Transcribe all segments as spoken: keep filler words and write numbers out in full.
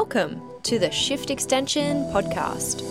Welcome to the Shift Extension podcast.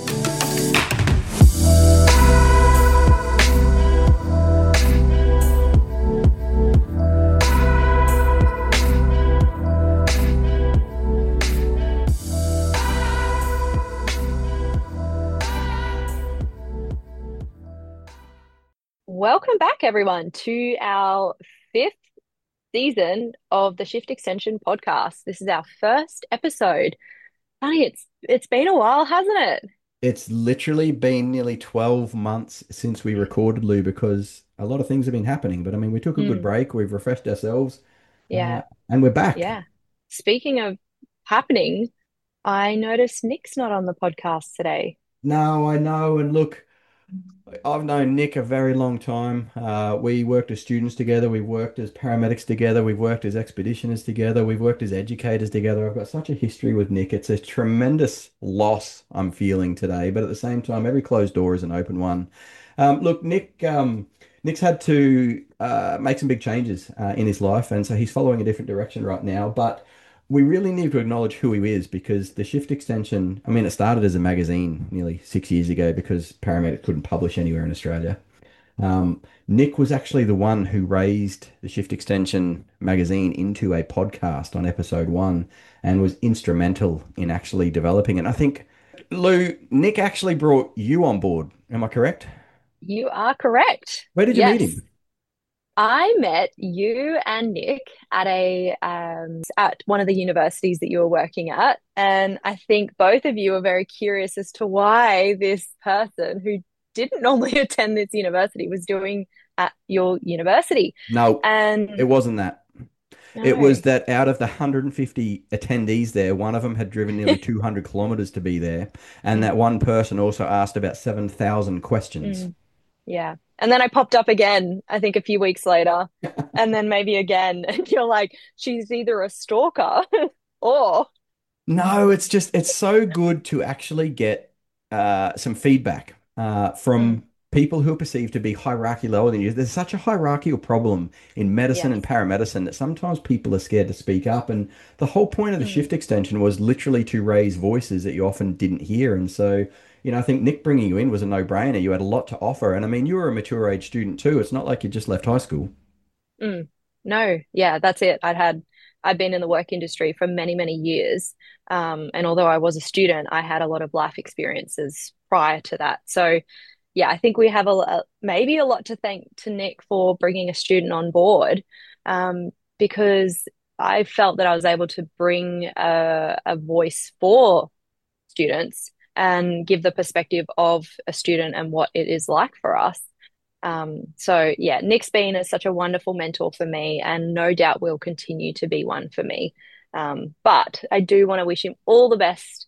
Welcome back, everyone, to our fifth season of the Shift Extension podcast. This is our first episode. Funny, it's it's been a while, hasn't it? It's literally been nearly twelve months since we recorded, Lou, because a lot of things have been happening. But I mean, we took a good Mm, break, we've refreshed ourselves, yeah, uh, and we're back. yeah. Speaking of happening, I noticed Nick's not on the podcast today. No, I know. And look, I've known Nick a very long time. Uh, we worked as students together, we've worked as paramedics together, we've worked as expeditioners together, we've worked as educators together. I've got such a history with Nick. It's a tremendous loss I'm feeling today, but at the same time, every closed door is an open one. Um, look, Nick, um, Nick's had to uh, make some big changes uh, in his life, and so he's following a different direction right now. But we really need to acknowledge who he is because the Shift Extension, I mean, it started as a magazine nearly six years ago because paramedics couldn't publish anywhere in Australia. Um, Nick was actually the one who raised the Shift Extension magazine into a podcast on episode one and was instrumental in actually developing it. I think, Lou, Nick actually brought you on board. Am I correct? You are correct. Where did you meet Yes. him? I met you and Nick at a um, at one of the universities that you were working at, and I think both of you were very curious as to why this person who didn't normally attend this university was doing at your university. No, it And wasn't that. It was no, that out of the one hundred fifty attendees there, one of them had driven nearly two hundred kilometers to be there. And that Mm, one person also asked about seven thousand questions. mm, yeah. And then I popped up again, I think a few weeks later, and then maybe again, and you're like, she's either a stalker or. No, it's just, it's so good to actually get uh, some feedback uh, Mm, from people who are perceived to be hierarchy lower than you. There's such a hierarchical problem in medicine yes. and paramedicine that sometimes people are scared to speak up. And the whole point of the Mm. shift extension was literally to raise voices that you often didn't hear. And so, you know, I think Nick bringing you in was a no-brainer. You had a lot to offer. And I mean, you were a mature age student too. It's not like you just left high school. Mm. No, yeah, that's it. I'd had I'd been in the work industry for many, many years. Um, and although I was a student, I had a lot of life experiences prior to that. So yeah, I think we have a, a maybe a lot to thank to Nick for bringing a student on board, um, because I felt that I was able to bring a, a voice for students and give the perspective of a student and what it is like for us. Um, so yeah, Nick's been a, such a wonderful mentor for me, and no doubt will continue to be one for me. Um, but I do want to wish him all the best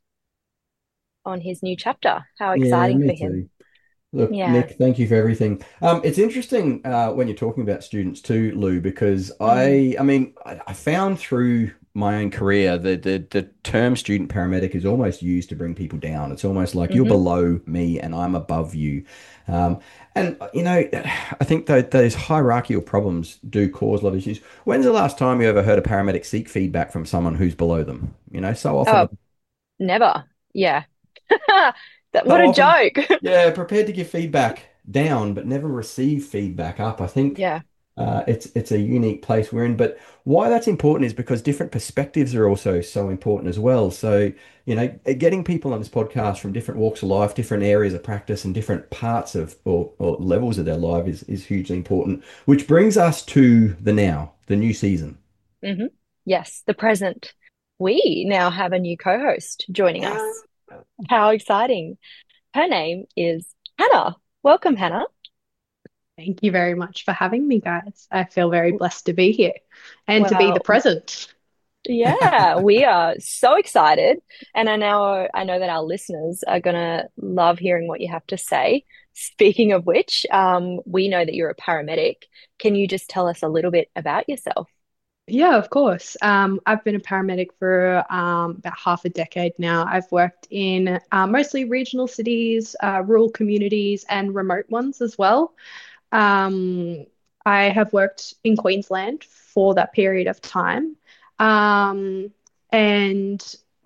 on his new chapter. How Yeah, exciting me for him! too. Look, Yeah. Nick, thank you for everything. Um, it's interesting uh, when you're talking about students too, Lou, because Mm, I, I mean, I, I found through my own career that the, the term student paramedic is almost used to bring people down. It's almost like you're hmm below me and I'm above you. Um, and, you know, I think that those hierarchical problems do cause a lot of issues. When's the last time you ever heard a paramedic seek feedback from someone who's below them? You know, so often, Oh, never. Yeah. That, what so a often, joke. yeah, prepared to give feedback down, but never receive feedback up. I think Yeah. uh, it's it's a unique place we're in. But why that's important is because different perspectives are also so important as well. So, you know, getting people on this podcast from different walks of life, different areas of practice, and different parts of or, or levels of their life is is hugely important. Which brings us to the now, the new season. hmm Yes, the present. We now have a new co-host joining us. How exciting. Her name is Hannah. Welcome, Hannah. Thank you very much for having me, guys. I feel very blessed to be here and to be the Well, present. yeah, we are so excited. And I know I know that our listeners are gonna love hearing what you have to say. Speaking of which, um, we know that you're a paramedic. Can you just tell us a little bit about yourself? Yeah, of course. Um, I've been a paramedic for um, about half a decade now. I've worked in uh, mostly regional cities, uh, rural communities, and remote ones as well. Um, I have worked in Queensland for that period of time. Um, and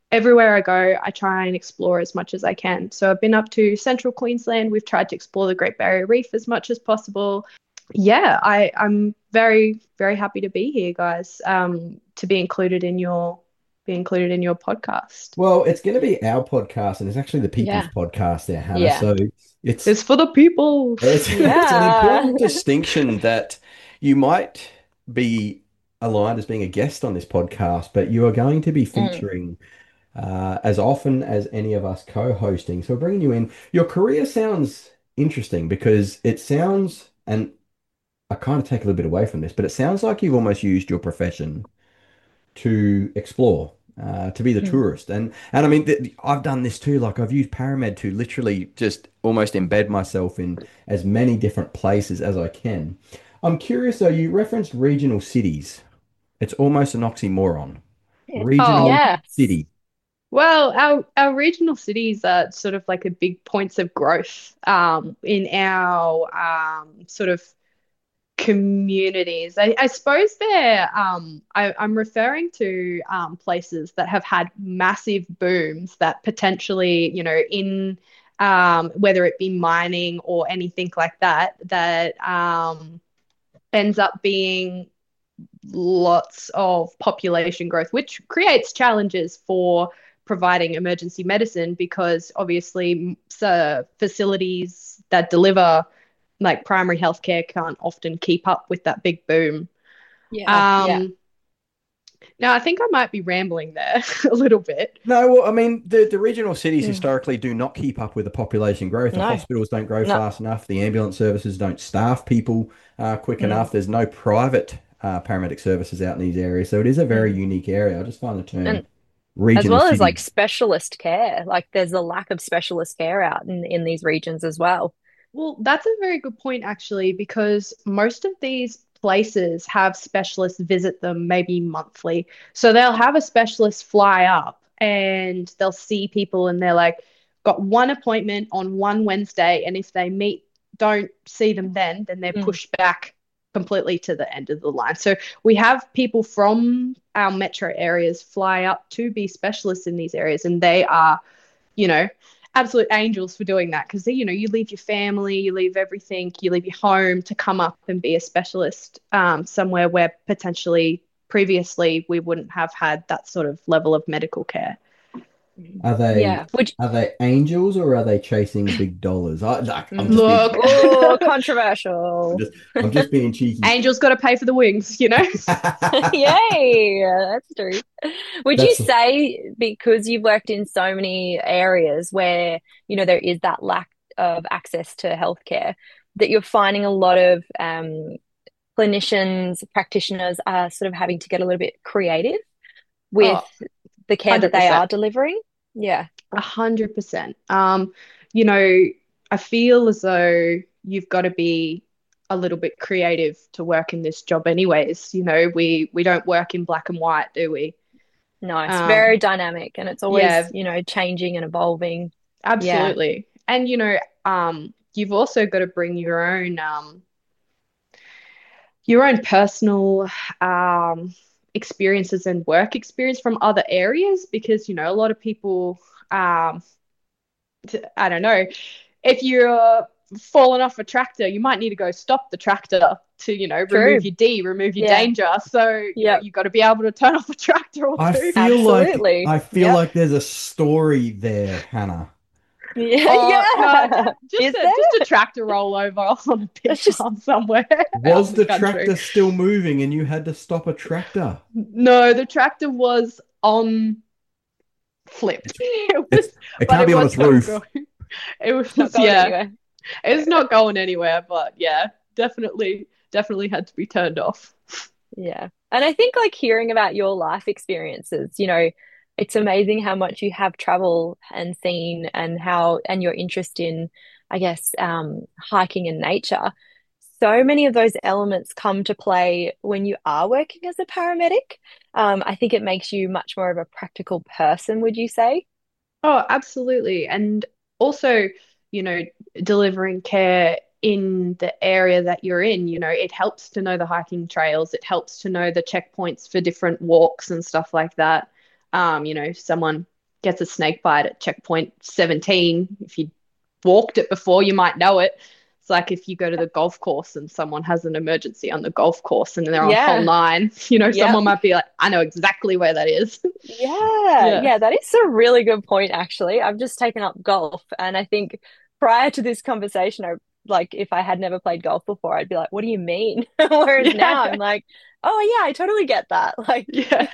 everywhere I go, I try and explore as much as I can. So I've been up to central Queensland. We've tried to explore the Great Barrier Reef as much as possible. Yeah, I, I'm very, very happy to be here, guys, um, to be included in your be included in your podcast. Well, it's going to be our podcast, and it's actually the people's Yeah. podcast there, Hannah. Yeah. So it's It's for the people. it's it's an Yeah. important distinction that you might be aligned as being a guest on this podcast, but you are going to be Mm, featuring uh, as often as any of us co-hosting. So we're bringing you in. Your career sounds interesting because it sounds, and I kind of take a little bit away from this, but it sounds like you've almost used your profession to explore, uh, to be the mm. tourist. And and I mean, th I've done this too. Like I've used Paramed to literally just almost embed myself in as many different places as I can. I'm curious though, you referenced regional cities. It's almost an oxymoron. Oh, Regional Yes. city. well, our our regional cities are sort of like a big points of growth um, in our um, sort of communities. I, I suppose they're um, I, I'm referring to um, places that have had massive booms that potentially, you know, in um, whether it be mining or anything like that, that um, ends up being lots of population growth, which creates challenges for providing emergency medicine because obviously so facilities that deliver like primary healthcare can't often keep up with that big boom. Yeah. Yeah. Um, now, I think I might be rambling there a little bit. No, well, I mean, the, the regional cities Mm. historically do not keep up with the population growth. The No. hospitals don't grow No. fast enough. The ambulance services don't staff people uh, quick Mm, enough. There's no private uh, paramedic services out in these areas. So it is a very mm. unique area. I just find the term And as regional well as like city. specialist care, like there's a lack of specialist care out in in these regions as well. Well, that's a very good point, actually, because most of these places have specialists visit them maybe monthly. So they'll have a specialist fly up and they'll see people and they're like, got one appointment on one Wednesday. And if they meet, don't see them then, then they're Mm. pushed back completely to the end of the line. So we have people from our metro areas fly up to be specialists in these areas, and they are, you know, absolute angels for doing that because you know you leave your family, you leave everything, you leave your home to come up and be a specialist um, somewhere where potentially previously we wouldn't have had that sort of level of medical care. Are they Yeah. Which are they angels or are they chasing big dollars? I, like, I'm just mm. being Look, Oh, I'm controversial. just I'm just being cheeky. angels got to pay for the wings, you know. Yay, that's true. Would you That's say because you've worked in so many areas where, you know, there is that lack of access to healthcare, that you're finding a lot of um, clinicians, practitioners are sort of having to get a little bit creative with Oh, the care that they are one hundred percent. delivering? Yeah. A hundred percent. Um, you know, I feel as though you've got to be a little bit creative to work in this job anyways. You know, we we don't work in black and white, do we? No, it's very Um, dynamic and it's always, yeah, you know, changing and evolving. Yeah. absolutely. And you know, um, you've also got to bring your own um your own personal um experiences and work experience from other areas because you know a lot of people um I don't know, if you're falling off a tractor, you might need to go stop the tractor to, you know, remove True. your D, remove your Yeah. danger. So, you know, Yep. you've got to be able to turn off a tractor or I two. feel like Absolutely. I feel Yep. like there's a story there, Hannah. Yeah. Or no, Yeah. just Is a just a there? tractor rollover on a pig It's just farm somewhere out Was in the the country. tractor still moving and you had to stop a tractor? No, the tractor was on flipped. It's It it's was, it but can't it be on was its still roof. going. It not was, going yeah, anywhere. it's not going anywhere, but yeah, definitely, definitely had to be turned off. Yeah. And I think like hearing about your life experiences, you know, it's amazing how much you have traveled and seen and how and your interest in, I guess, um, hiking and nature. So many of those elements come to play when you are working as a paramedic. Um, I think it makes you much more of a practical person, would you say? Oh, absolutely. And also, you know, delivering care in the area that you're in, you know, it helps to know the hiking trails. It helps to know the checkpoints for different walks and stuff like that. Um, you know, if someone gets a snake bite at checkpoint seventeen. If you walked it before, you might know it. It's like if you go to the golf course and someone has an emergency on the golf course and they're on hole Yeah. nine, you know, Yeah. someone might be like, I know exactly where that is. Yeah, Yeah. yeah, that is a really good point, actually. I've just taken up golf, and I think prior to this conversation, I like if I had never played golf before, I'd be like, "What do you mean?" Whereas now Yeah. I'm like, "Oh yeah, I totally get that." Like, Yeah.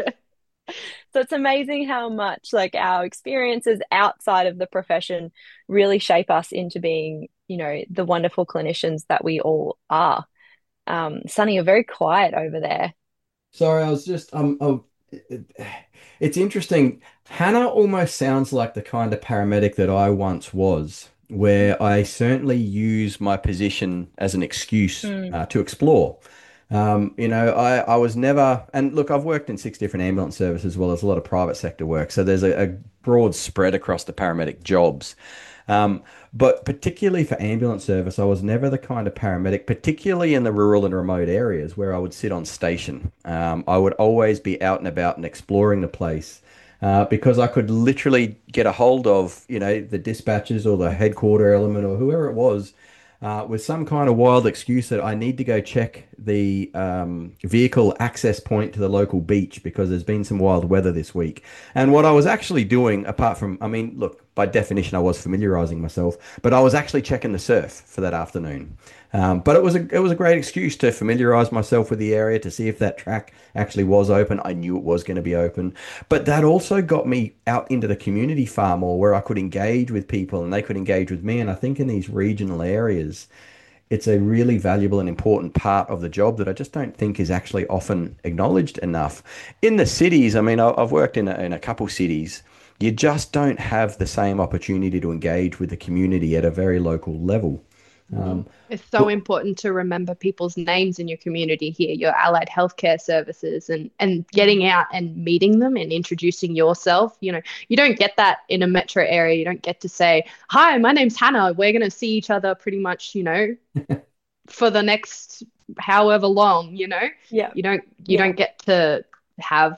so it's amazing how much like our experiences outside of the profession really shape us into being, you know, the wonderful clinicians that we all are. Um, Sunny, you're very quiet over there. Sorry, I was just um, oh, it- it's interesting. Hannah almost sounds like the kind of paramedic that I once was, where I certainly use my position as an excuse Mm, uh, to explore. Um, you know, I, I was never, and look, I've worked in six different ambulance services as well as a lot of private sector work. So there's a, a broad spread across the paramedic jobs. Um, but particularly for ambulance service, I was never the kind of paramedic, particularly in the rural and remote areas where I would sit on station. Um, I would always be out and about and exploring the place. Uh, because I could literally get a hold of, you know, the dispatchers or the headquarter element or whoever it was, uh, with some kind of wild excuse that I need to go check the um, vehicle access point to the local beach because there's been some wild weather this week. And what I was actually doing, apart from, I mean, look, by definition, I was familiarizing myself, but I was actually checking the surf for that afternoon. Um, but it was a it was a great excuse to familiarize myself with the area to see if that track actually was open. I knew it was going to be open, but that also got me out into the community far more, where I could engage with people and they could engage with me. And I think in these regional areas, it's a really valuable and important part of the job that I just don't think is actually often acknowledged enough. In the cities, I mean, I- I've worked in a, in a couple cities. You just don't have the same opportunity to engage with the community at a very local level. Mm. Um, It's so but important to remember people's names in your community here, your allied healthcare services, and and getting out and meeting them and introducing yourself. You know, you don't get that in a metro area. You don't get to say, "Hi, my name's Hannah. We're going to see each other pretty much, you know, for the next however long." You know, yeah, you don't you yeah. don't get to have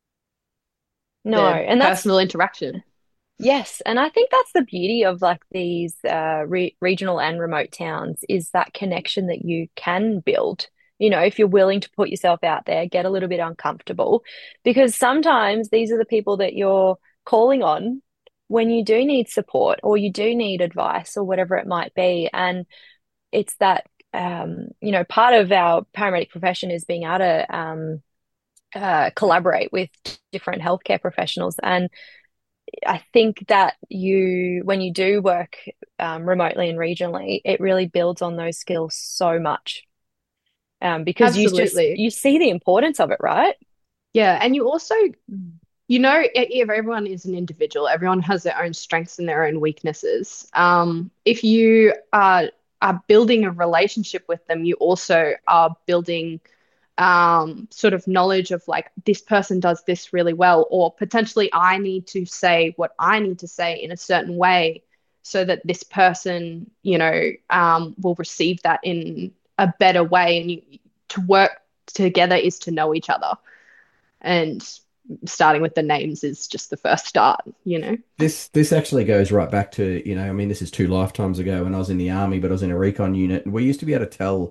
No, the and that's personal interaction. yes, and I think that's the beauty of like these uh, re regional and remote towns is that connection that you can build. You know, if you're willing to put yourself out there, get a little bit uncomfortable, because sometimes these are the people that you're calling on when you do need support or you do need advice or whatever it might be. And it's that, um, you know, part of our paramedic profession is being able to um, uh, collaborate with different healthcare professionals. And I think that you, when you do work um, remotely and regionally, it really builds on those skills so much um, because you just Absolutely. you see the importance of it, right? Yeah, and you also, Mm. you know, e- if everyone is an individual, everyone has their own strengths and their own weaknesses. Um, if you are are building a relationship with them, you also are building um, sort of knowledge of like this person does this really well, or potentially I need to say what I need to say in a certain way so that this person, you know, um, will receive that in a better way. And you, to work together is to know each other. And starting with the names is just the first start, you know? this this actually goes right back to, you know, I mean, this is two lifetimes ago when I was in the army, but I was in a recon unit, and we used to be able to tell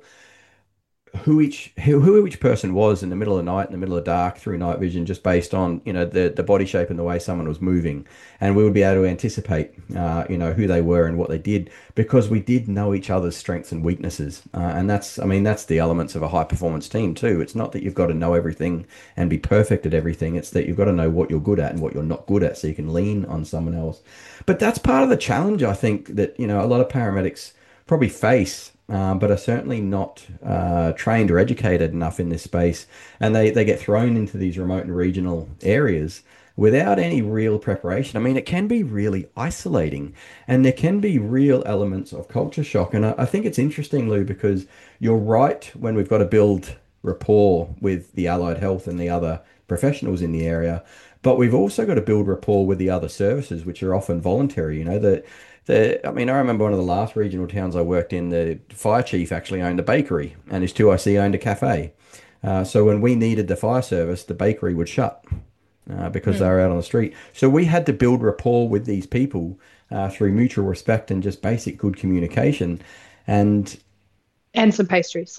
who each who, who each person was in the middle of the night, in the middle of the dark, through night vision, just based on, you know, the the body shape and the way someone was moving, and we would be able to anticipate, uh, you know, who they were and what they did because we did know each other's strengths and weaknesses, uh, and that's, I mean, that's the elements of a high performance team too. It's not that you've got to know everything and be perfect at everything. It's that you've got to know what you're good at and what you're not good at, so you can lean on someone else. But that's part of the challenge, I think, that, you know, a lot of paramedics probably face, uh, but are certainly not uh, trained or educated enough in this space. And they, they get thrown into these remote and regional areas without any real preparation. I mean, it can be really isolating and there can be real elements of culture shock. And I, I think it's interesting, Lou, because you're right when we've got to build rapport with the allied health and the other professionals in the area. But we've also got to build rapport with the other services, which are often voluntary. You know, that the, I mean, I remember one of the last regional towns I worked in, the fire chief actually owned a bakery and his two I C owned a cafe. Uh, so when we needed the fire service, the bakery would shut. uh, because they Mm. were out on the street. So we had to build rapport with these people uh, through mutual respect and just basic good communication. And And some pastries.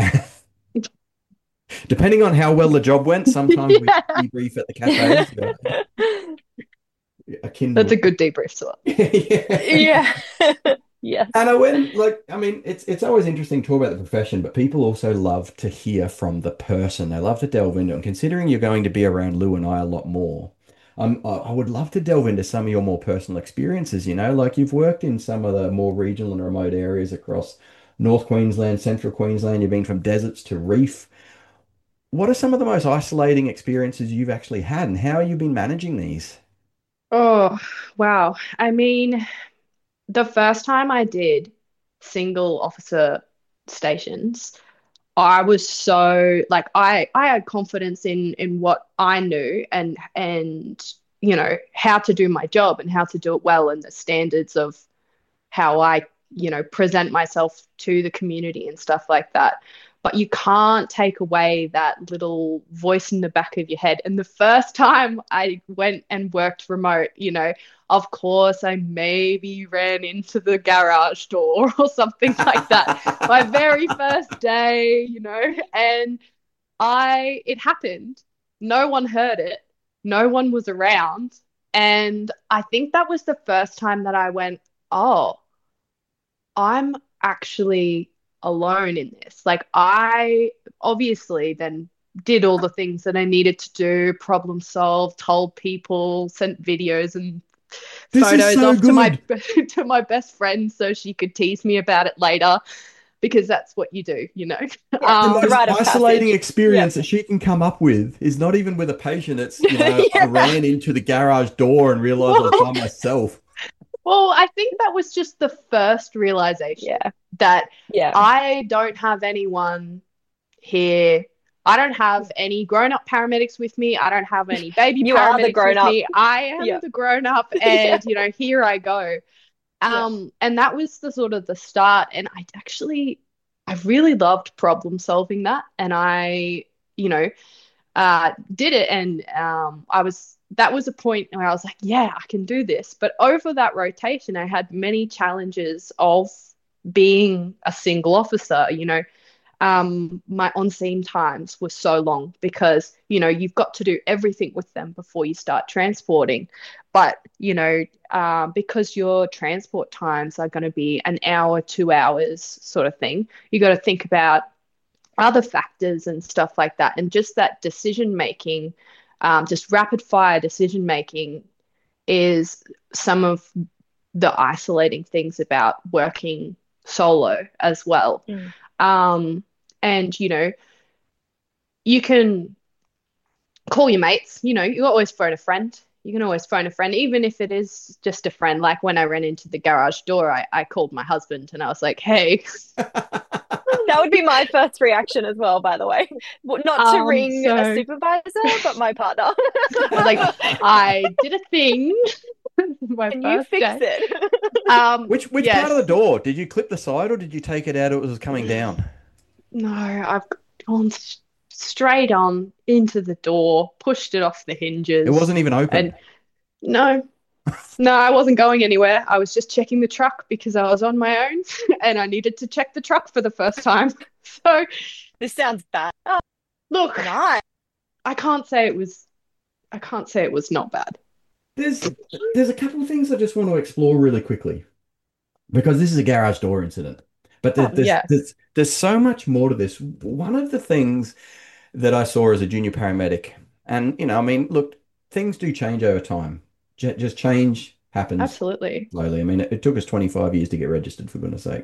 depending on how well the job went, sometimes we Yeah. debrief at the cafes, uh, akin to That's a a good debrief to yeah. Yeah. Yes. And I went like, I mean, it's it's always interesting to talk about the profession, but people also love to hear from the person. They love to delve into it. And considering you're going to be around Lou and I a lot more, um, I, I would love to delve into some of your more personal experiences. You know, like you've worked in some of the more regional and remote areas across North Queensland, Central Queensland. You've been from deserts to reef. What are some of the most isolating experiences you've actually had, and how have you been managing these? Oh, wow. I mean, the first time I did single officer stations, I was so like I I had confidence in in what I knew and and you know how to do my job and how to do it well and the standards of how I, you know, present myself to the community and stuff like that. But you can't take away that little voice in the back of your head. And the first time I went and worked remote, you know, of course, I maybe ran into the garage door or something like that. My very first day, you know, and I, it happened. No one heard it. No one was around. And I think that was the first time that I went, oh, I'm actually alone in this. Like, I obviously then did all the things that I needed to do, problem solve, told people, sent videos and This is photos so off to my good. to my best friend so she could tease me about it later because that's what you do, you know. Yeah. The It's a Um, most rite of isolating passage. Yeah. experience that she can come up with is not even with a patient. It's, you know, I Yeah. ran into the garage door and realized I was by myself. well, I think that was just the first realization Yeah. that Yeah. I don't have anyone here. I don't have any grown-up paramedics with me. I don't have any baby You are the paramedics grown with up. me. I am Yeah. the grown-up, Yeah. and you know, here I go. Yeah. Um, and that was the sort of the start. And I actually, I really loved problem solving that. And I, you know, uh, did it. And um, I was, that was a point where I was like, yeah, I can do this. But over that rotation, I had many challenges of being a single officer, you know, um, my on-scene times were so long because, you know, you've got to do everything with them before you start transporting. But, you know, uh, because your transport times are going to be an hour, two hours sort of thing, you got to think about other factors and stuff like that. And just that decision making, um, just rapid fire decision making is some of the isolating things about working solo as well. Mm. Um, and, you know, you can call your mates, you know, you always phone a friend. You can always phone a friend, even if it is just a friend. Like when I ran into the garage door, I, I called my husband and I was like, hey, That would be my first reaction as well, by the way. Well, not to um, ring so a I supervisor, but my partner. was like, I did a thing my Can you first fix day. it? Um, Which which part of the yes. door? Did you clip the side or did you take it out as it was coming down? No, I've gone s- straight on into the door, pushed it off the It hinges, wasn't even and open. no, no, I wasn't going anywhere. I was just checking the truck because I was on my own and I needed to check the truck for the first time. So, This sounds bad. Oh, look, nice. I can't say it was, I can't say it was not bad. There's there's a couple of things I just want to explore really quickly because this is a garage door incident. But there, Oh, there's yeah, there's there's so much more to this. One of the things that I saw as a junior paramedic, and you know, I mean, look, things do change over time. J just change happens absolutely. slowly. I mean, it, it took us twenty-five years to get registered, for goodness sake.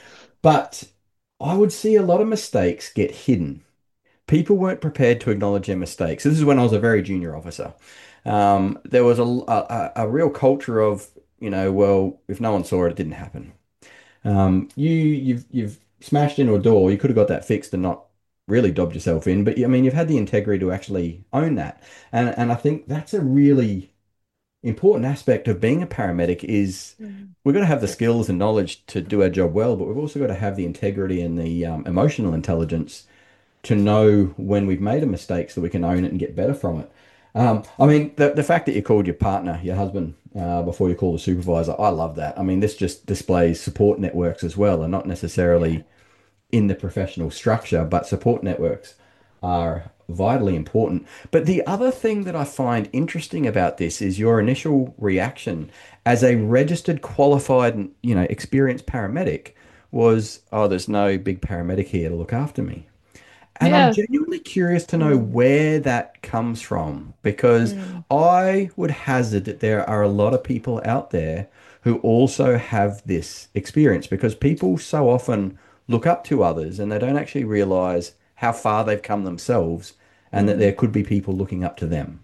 But I would see a lot of mistakes get hidden. People weren't prepared to acknowledge their mistakes. This is when I was a very junior officer. Um, there was a, a, a real culture of, you know, well, if no one saw it, it didn't happen. Um, you you've you've smashed into a door. You could have got that fixed and not really dobbed yourself in. But I mean, you've had the integrity to actually own that. And and I think that's a really important aspect of being a paramedic is Mm. we've got to have the skills and knowledge to do our job well, but we've also got to have the integrity and the um, emotional intelligence to know when we've made a mistake so we can own it and get better from it. Um, I mean, the, the fact that you called your partner, your husband, uh, before you call the supervisor, I love that. I mean, this just displays support networks as well, and not Yeah. necessarily in the professional structure, but support networks are vitally important. But the other thing that I find interesting about this is your initial reaction as a registered, qualified, you know, experienced paramedic was, oh, there's no big paramedic here to look after me. And I'm Yeah. genuinely curious to know Mm, where that comes from because mm, I would hazard that there are a lot of people out there who also have this experience because people so often look up to others and they don't actually realize how far they've come themselves and that there mm, could be people looking up to them.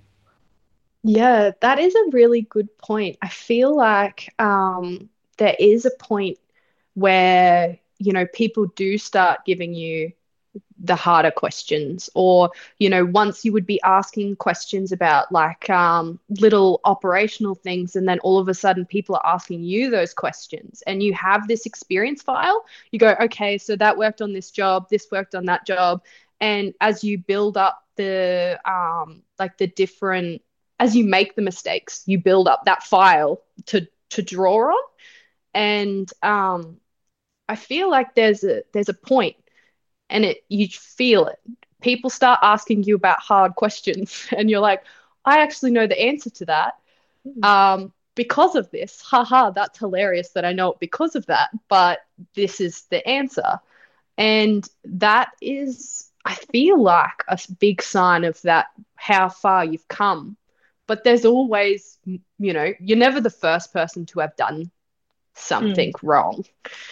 Yeah, that is a really good point. I feel like um, there is a point where, you know, people do start giving you the harder questions, or, you know, once you would be asking questions about like um, little operational things, and then all of a sudden people are asking you those questions, and you have this experience file. You go, okay, so that worked on this job, this worked on that job. And as you build up the um, like the different, as you make the mistakes, you build up that file to to draw on. And um, I feel like there's a there's a point, and it you feel it. People start asking you about hard questions, and you're like, I actually know the answer to that. mm. Um, because of this, haha, that's hilarious that I know it because of that, but this is the answer. And that is, I feel like a big sign of that, how far you've come. But there's always, you know, you're never the first person to have done Mm. something wrong.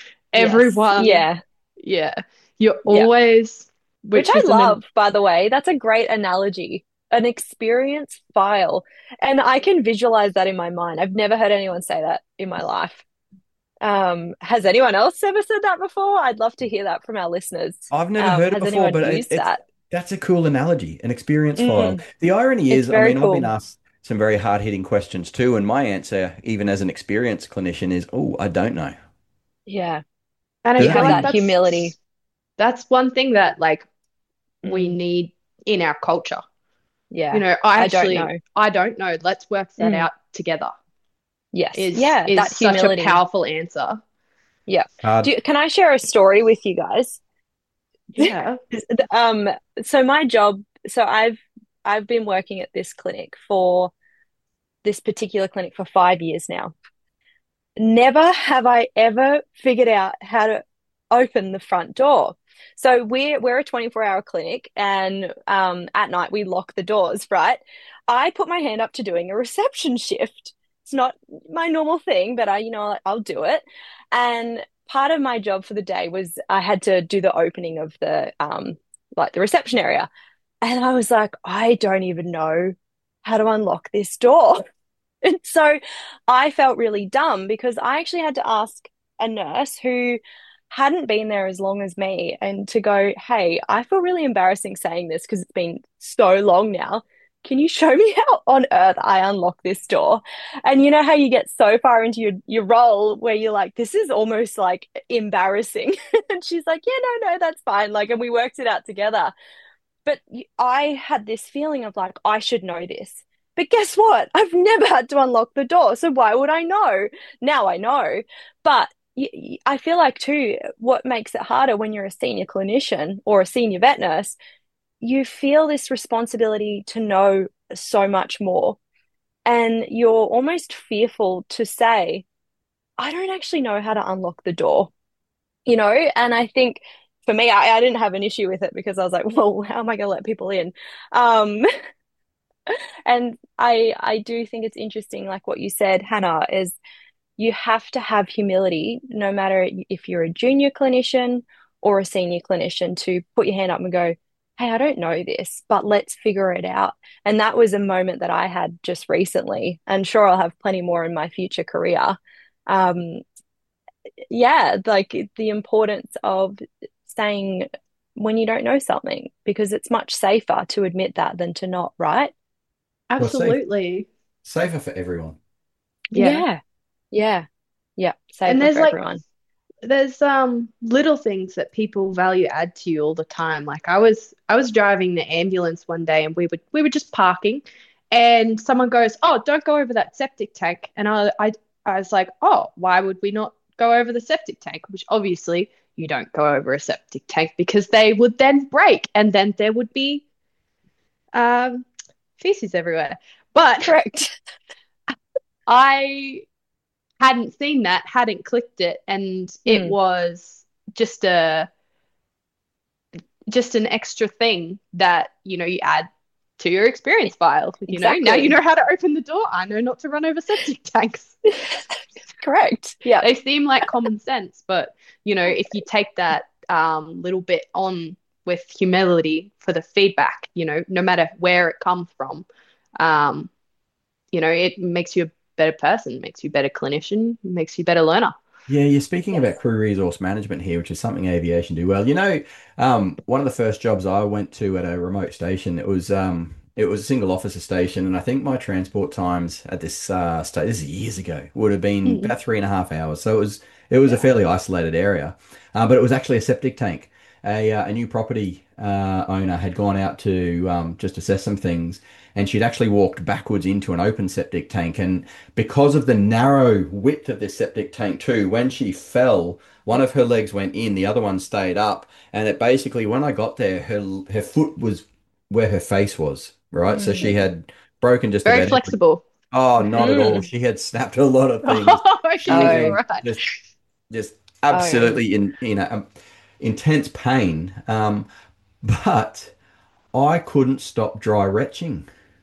Yes. Everyone, Yeah. yeah, you're Yeah. always, Which which I is an, love, by the way. That's a great analogy. An experience file. And I can visualize that in my mind. I've never heard anyone say that in my life. Um, has anyone else ever said that before? I'd love to hear that from our listeners. I've never Um, heard it has before, anyone but it, used it's that? that's a cool analogy, an experience file. Mm, The irony it's is, I very mean, I've been cool. asked some very hard-hitting questions too, and my answer, even as an experienced clinician, is, oh, I don't know. Yeah. and I Does You that feel have like make that that's humility. that's one thing that like we Mm, need in our culture. You yeah. know, I I don't actually know. I don't know. Let's work that Mm, out together. yes. Is Yeah, is that such a humility. powerful answer. Yeah. Do hard? you, can I share a story with you guys? Yeah. Um, so my job, so I've I've been working at this clinic for this particular clinic for five years now. Never have I ever figured out how to open the front door. So we're we're a twenty-four hour clinic, and um, at night we lock the doors, right? I put my hand up to doing a reception shift. It's not my normal thing, but I, you know, I'll do it. And part of my job for the day was I had to do the opening of the um like the reception area. And I was like, I don't even know how to unlock this door. And so I felt really dumb because I actually had to ask a nurse who hadn't been there as long as me and to go, hey, I feel really embarrassing saying this because it's been so long now. Can you show me how on earth I unlock this door? And you know how you get so far into your, your role where you're like, this is almost like embarrassing. And she's like, yeah, no, no, that's fine. Like, and we worked it out together. But I had this feeling of like, I should know this. But guess what? I've never had to unlock the door. So why would I know? Now I know. But I feel like, too, what makes it harder when you're a senior clinician or a senior vet nurse, you feel this responsibility to know so much more. And you're almost fearful to say, I don't actually know how to unlock the door, you know? And I think for me, I, I didn't have an issue with it because I was like, well, how am I going to let people in? Um, and I I do think it's interesting, like what you said, Hannah, is you have to have humility, no matter if you're a junior clinician or a senior clinician, to put your hand up and go, hey, I don't know this, but let's figure it out. And that was a moment that I had just recently, and sure, I'll have plenty more in my future career. Um, yeah, like the importance of saying when you don't know something, because it's much safer to admit that than to not, right? Well, safe, Absolutely. safer for everyone. Yeah. Yeah. Yeah. Yeah. And Safer there's for like everyone. there's um little things that people value add to you all the time. Like I was I was driving the ambulance one day, and we were we were just parking, and someone goes, "Oh, don't go over that septic tank." And I, I, I was like, "Oh, why would we not go over the septic tank?" Which obviously you don't go over a septic tank because they would then break, and then there would be um, feces everywhere. But Correct. I hadn't seen that, hadn't clicked it, and it Mm, was just a just an extra thing that, you know, you add to your experience file. You know, now you exactly. know how to open the door. I know not to run over septic tanks. Correct. Yeah. They seem like common sense, but, you know, if you take that um, little bit on with humility for the feedback, you know, no matter where it comes from, um, you know, it makes you a better person, makes you a better clinician, makes you a better learner. Yeah, you're speaking about Yes. crew resource management here, which is something aviation do well. You know, um, one of the first jobs I went to at a remote station, it was um, it was a single officer station, and I think my transport times at this uh, state, this is years ago, would have been Mm. about three and a half hours. So it was it was a Yeah. fairly isolated area, uh, but it was actually a septic tank. A uh, a new property uh, owner had gone out to um, just assess some things, and she'd actually walked backwards into an open septic tank, and because of the narrow width of this septic tank too, when she fell, one of her legs went in, the other one stayed up, and it basically, when I got there, her her foot was where her face was, right? So she Mm. had broken just Very about every. flexible. Oh, not at all. Mm. She had snapped a lot of things. Oh, She okay, was all Oh, in right. just just oh. absolutely in in a, um, intense pain. Um, but I couldn't stop dry retching.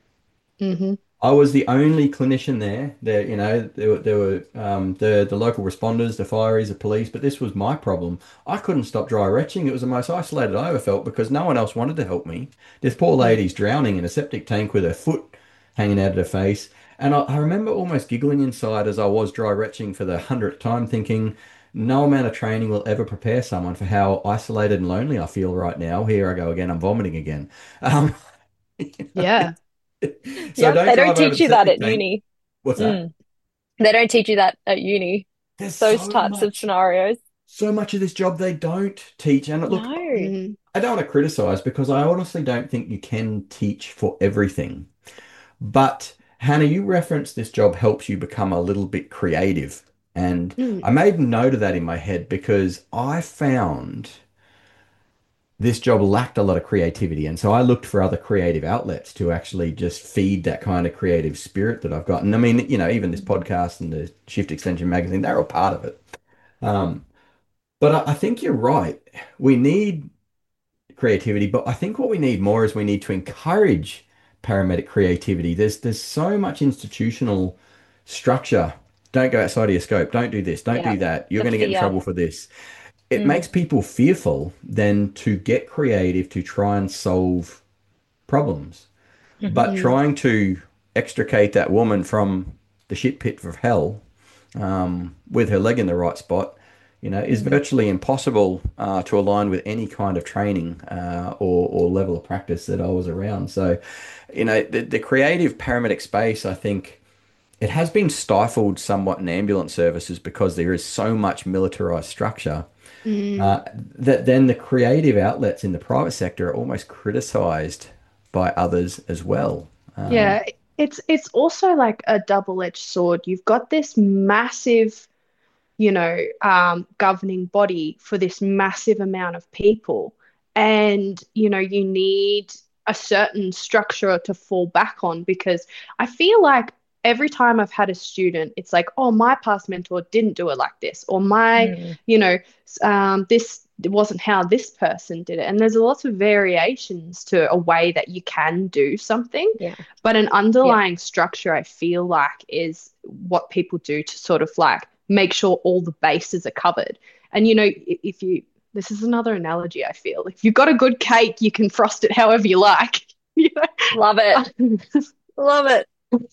Hmm. I was the only clinician there. There, you know, there were there were um, the the local responders, the fireys, the police, but this was my problem. I couldn't stop dry retching. It was the most isolated I ever felt because no one else wanted to help me. This poor lady's drowning in a septic tank with her foot hanging out of her face, and I, I remember almost giggling inside as I was dry retching for the hundredth time, thinking, no amount of training will ever prepare someone for how isolated and lonely I feel right now. Here I go again. I'm vomiting again. Um, you know, Yeah. so Yep. don't They don't drive over teach the you that septic at tank. uni. What's that? Mm. They don't teach you that at uni, There's those so types of much, scenarios. so much of this job they don't teach. And look, No. Mm. I don't want to criticize because I honestly don't think you can teach for everything. But Hannah, you referenced this job helps you become a little bit creative. And Mm. I made note of that in my head because I found this job lacked a lot of creativity. And so I looked for other creative outlets to actually just feed that kind of creative spirit that I've got. And I mean, you know, even this podcast and the Shift Extension magazine, they're all part of it. Um, but I, I think you're right. We need creativity, but I think what we need more is we need to encourage paramedic creativity. There's there's so much institutional structure. Don't go outside of your scope. Don't do this. Don't Yeah. do that. You're The going to get in fear. trouble for this. It Mm. makes people fearful then to get creative to try and solve problems. Hmm. But Mm. trying to extricate that woman from the shit pit of hell um, with her leg in the right spot, you know, is Mm. virtually impossible uh, to align with any kind of training uh, or, or level of practice that I was around. So, you know, the, the creative paramedic space, I think it has been stifled somewhat in ambulance services because there is so much militarized structure Mm. uh, that then the creative outlets in the private sector are almost criticized by others as well. Um, Yeah, it's it's also like a double-edged sword. You've got this massive, you know, um, governing body for this massive amount of people. And, you know, you need a certain structure to fall back on because I feel like every time I've had a student, it's like, oh, my past mentor didn't do it like this, or my, Mm. you know, um, this wasn't how this person did it. And there's lots of variations to a way that you can do something. Yeah. But an Yeah. underlying structure, I feel like, is what people do to sort of like make sure all the bases are covered. And, you know, if you, this is another analogy, I feel. If you've got a good cake, you can frost it however you like. You Love know? it. Love it.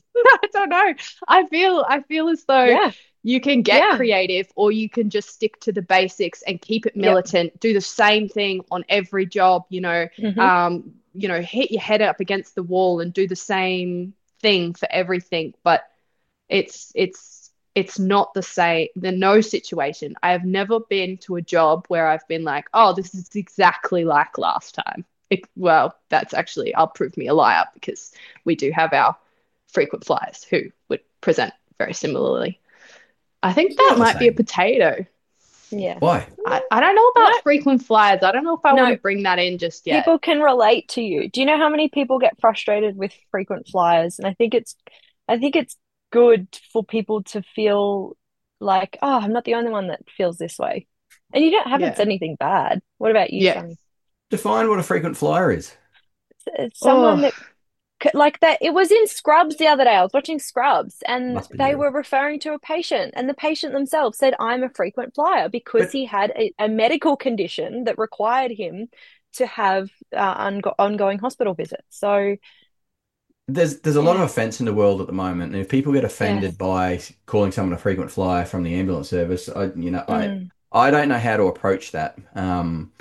I don't know. I feel I feel as though Yeah. you can get Yeah. creative or you can just stick to the basics and keep it Yep. militant, do the same thing on every job, you know, Hmm. um, you know, hit your head up against the wall and do the same thing for everything. But it's it's it's not the same. The no situation. I have never been to a job where I've been like, oh, this is exactly like last time. It, well, that's actually, I'll prove me a liar because we do have our frequent flyers who would present very similarly. I think It's that not the might be a same. potato. Yeah. Why? I, I don't know No, about frequent flyers. I don't know if I want to no, bring that in just yet. people can relate to you. Do you know how many people get frustrated with frequent flyers? And I think it's I think it's good for people to feel like, oh, I'm not the only one that feels this way. And you don't haven't Yeah. said anything bad. What about you, Yeah. Shani? Define what a frequent flyer is. It's someone Oh, that like that. It was in Scrubs the other day. I was watching Scrubs and Must be they you. were referring to a patient, and the patient themselves said, I'm a frequent flyer because But he had a, a medical condition that required him to have uh, ongo ongoing hospital visits. So, there's there's a lot of yeah, offense in the world at the moment, and if people get yes. offended by calling someone a frequent flyer from the ambulance service, I you know I Mm, I don't know how to approach that. Um,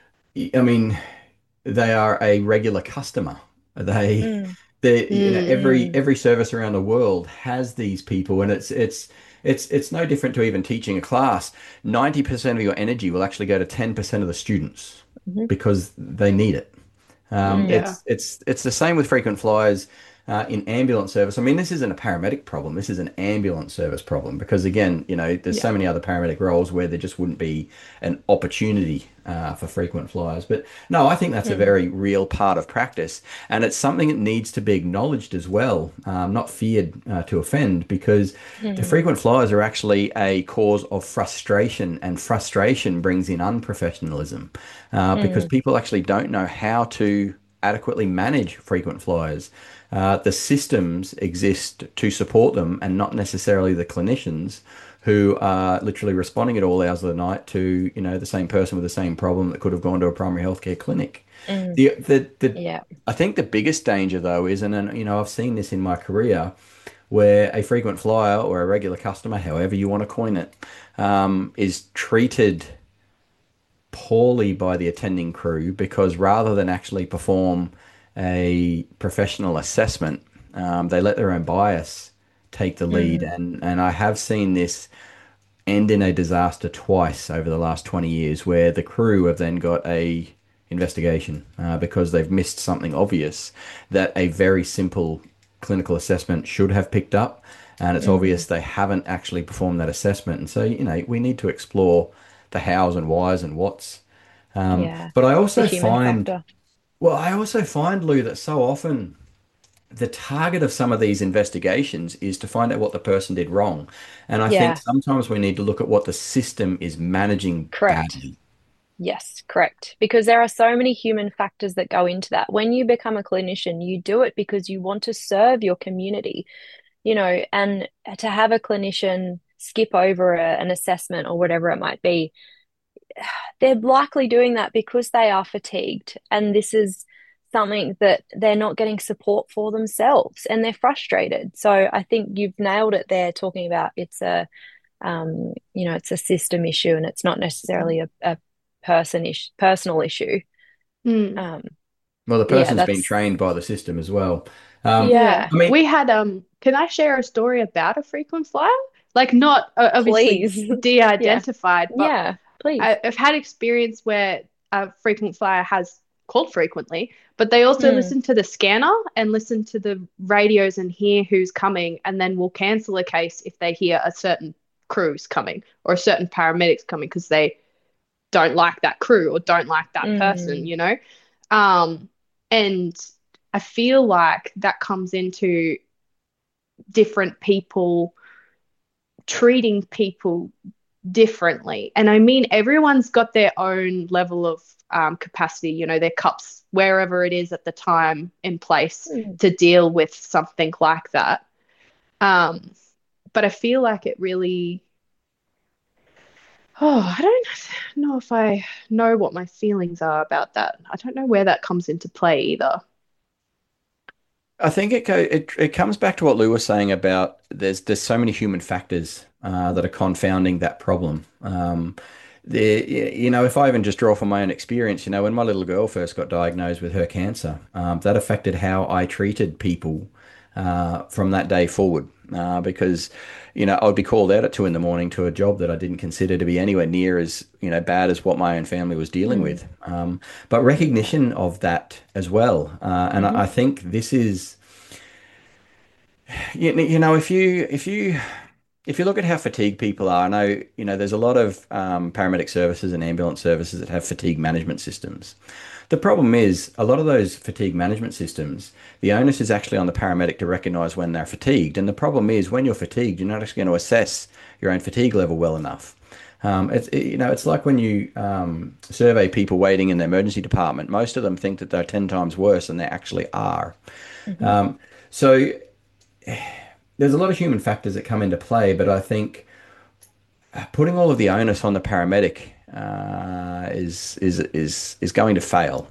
I mean, they are a regular customer. They mm, they you know mm, every mm, every service around the world has these people, and it's it's it's it's no different to even teaching a class. ninety percent of your energy will actually go to ten percent of the students mhm, because they need it. Um, mm, yeah. it's it's it's the same with frequent flyers uh, in ambulance service. I mean, this isn't a paramedic problem. This is an ambulance service problem because, again, you know, there's Yeah. so many other paramedic roles where there just wouldn't be an opportunity uh, for frequent flyers. But no, I think that's a mm, very real part of practice, and it's something that needs to be acknowledged as well, um, not feared uh, to offend, because the mm, frequent flyers are actually a cause of frustration, and frustration brings in unprofessionalism uh, because mm, people actually don't know how to adequately manage frequent flyers. Uh, the systems exist to support them and not necessarily the clinicians who are literally responding at all hours of the night to, you know, the same person with the same problem that could have gone to a primary healthcare clinic. mm, The, the, the, yeah. I think the biggest danger though is, and, and you know, I've seen this in my career, where a frequent flyer or a regular customer, however you want to coin it, um, is treated poorly by the attending crew because rather than actually perform a professional assessment, um, they let their own bias take the lead. Mm, And, and I have seen this end in a disaster twice over the last twenty years where the crew have then got a investigation uh, because they've missed something obvious that a very simple clinical assessment should have picked up, and it's mm, obvious they haven't actually performed that assessment. And so, you know, we need to explore the hows and whys and whats. Um, yeah. but I The also human find, factor. well, I also find, Lou, that so often the target of some of these investigations is to find out what the person did wrong. And I think Yeah, sometimes we need to look at what the system is managing correct. badly. Yes, correct. Because there are so many human factors that go into that. When you become a clinician, you do it because you want to serve your community, you know, and to have a clinician skip over a, an assessment or whatever it might be, they're likely doing that because they are fatigued. And this is something that they're not getting support for themselves and they're frustrated. So I think you've nailed it there, talking about it's a, um, you know, it's a system issue and it's not necessarily a, a person ish, personal issue. Mm. Um, Well, the yeah, person's been that's trained by the system as well. Um, Yeah. yeah, I mean, We had um can I share a story about a frequent flyer? Like not uh, obviously please. Yeah. de-identified, but Yeah, please. I, I've had experience where a frequent flyer has called frequently, but they also Mm, listen to the scanner and listen to the radios and hear who's coming, and then will cancel a case if they hear a certain crew's coming or a certain paramedics coming because they don't like that crew or don't like that person, mm, you know? Um, and I feel like that comes into different people treating people differently. And I mean, everyone's got their own level of um, capacity, you know, their cups, wherever it is at the time in place mm. to deal with something like that. Um, but I feel like it really, oh, I don't know if I know what my feelings are about that. I don't know where that comes into play either. I think it, go, it it comes back to what Lou was saying about there's there's so many human factors uh, that are confounding that problem. Um, the you know if I even just draw from my own experience, you know when my little girl first got diagnosed with her cancer, um, that affected how I treated people uh, from that day forward. Uh, because you know I would be called out at two in the morning to a job that I didn't consider to be anywhere near as you know bad as what my own family was dealing Mm, with. Um, but yeah. recognition of that as well, uh, and I, Hmm. I think this is you, you know, if you if you if you look at how fatigued people are, I know, you know, there's a lot of um, paramedic services and ambulance services that have fatigue management systems. The problem is a lot of those fatigue management systems, the onus is actually on the paramedic to recognize when they're fatigued. And the problem is when you're fatigued, you're not actually going to assess your own fatigue level well enough. Um, it's it, you know it's like when you um, survey people waiting in the emergency department. Most of them think that they're ten times worse than they actually are. Hmm. Um, so there's a lot of human factors that come into play, but I think putting all of the onus on the paramedic uh, is is is is going to fail.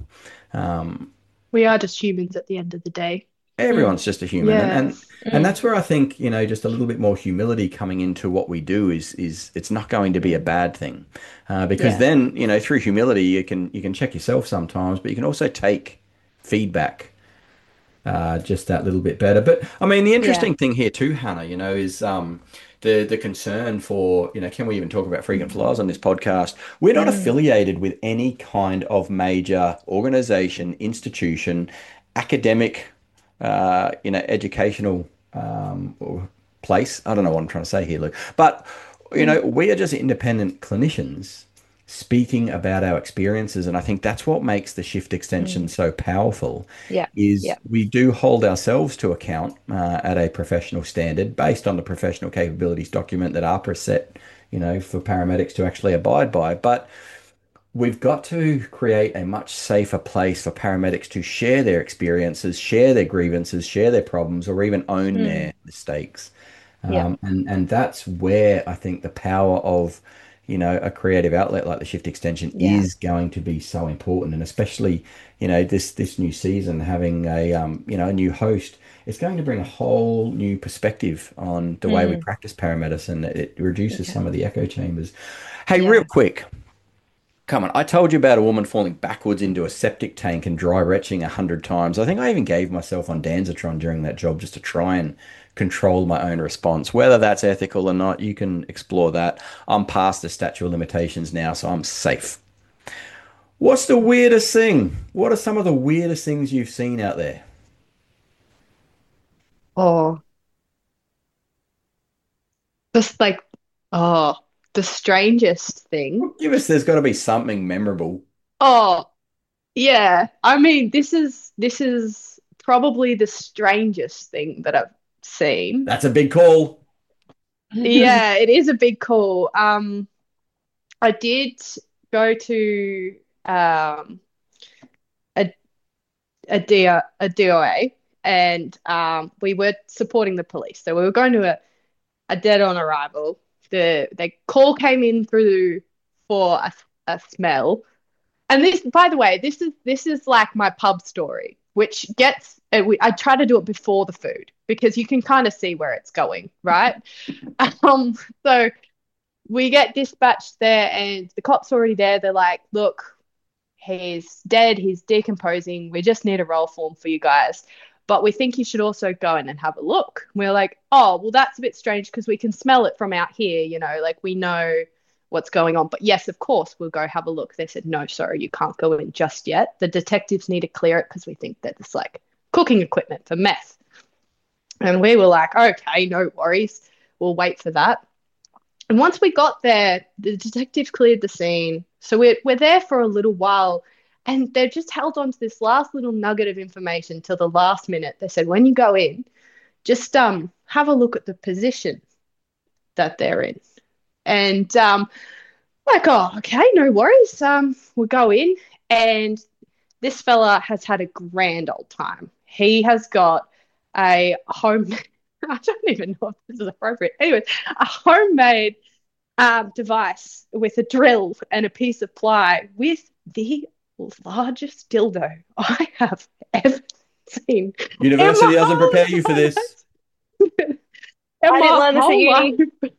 Um, We are just humans at the end of the day. Mm, Everyone's just a human, and, Yeah. and and mm, that's where I think, you know, just a little bit more humility coming into what we do is is it's not going to be a bad thing, uh, because yeah. then, you know, through humility you can you can check yourself sometimes, but you can also take feedback uh, just that little bit better. But I mean, the Yeah. interesting thing here too, Hannah, you know, is um, the the concern for, you know, can we even talk about frequent flyers on this podcast? We're not Mm, affiliated with any kind of major organization, institution, academic, uh, you know, educational um, or place. I don't know what I'm trying to say here, Luke, but you mm, know, we are just independent clinicians speaking about our experiences, and I think that's what makes the shift extension mm. so powerful Yeah. is Yeah. we do hold ourselves to account uh, at a professional standard based on the professional capabilities document that AHPRA set, you know, for paramedics to actually abide by. But we've got to create a much safer place for paramedics to share their experiences, share their grievances, share their problems, or even own Mm, their mistakes. yeah. Um, and and that's where I think the power of, you know, a creative outlet like the Shift Extension Yeah. is going to be so important, and especially, you know, this this new season having a um, you know, a new host, it's going to bring a whole new perspective on the way we Mm, practice paramedicine. It reduces okay. some of the echo chambers. Hey, real Yeah. quick, come on, I told you about a woman falling backwards into a septic tank and dry retching a hundred times. I think I even gave myself on Danzatron during that job just to try and control my own response. Whether that's ethical or not, you can explore that. I'm past the statute of limitations now, so I'm safe. What's the weirdest thing? What are some of the weirdest things you've seen out there? Oh, just like, oh, the strangest thing. Well, give us, there's got to be something memorable. Oh, yeah. I mean, this is this is probably the strangest thing that I've seen. That's a big call. Yeah, it is a big call. Um, I did go to um a a D O, a D O A, and um we were supporting the police. So we were going to a, a dead on arrival. The the call came in through for a, a smell. And this, by the way, this is this is like my pub story, which gets uh, we, I try to do it before the food because you can kind of see where it's going, right? Um, so we get dispatched there, and the cop's already there. They're like, "Look, he's dead. He's decomposing. We just need a roll form for you guys, but we think you should also go in and have a look." We're like, "Oh, well, that's a bit strange because we can smell it from out here. You know, like we know what's going on. But yes, of course, we'll go have a look." They said, "No, sorry, you can't go in just yet. The detectives need to clear it because we think that it's like cooking equipment for meth." And we were like, "Okay, no worries. We'll wait for that." And once we got there, the detective cleared the scene. So we're, we're there for a little while, and they've just held on to this last little nugget of information till the last minute. They said, when you go in, just um have a look at the position that they're in. And um, like, oh, okay, no worries. Um, we'll go in, and this fella has had a grand old time. He has got a home. I don't even know if this is appropriate. Anyways, a homemade um, device with a drill and a piece of ply with the largest dildo I have ever seen in University my doesn't prepare you for whole this. life. In I didn't my learn this at whole life. uni.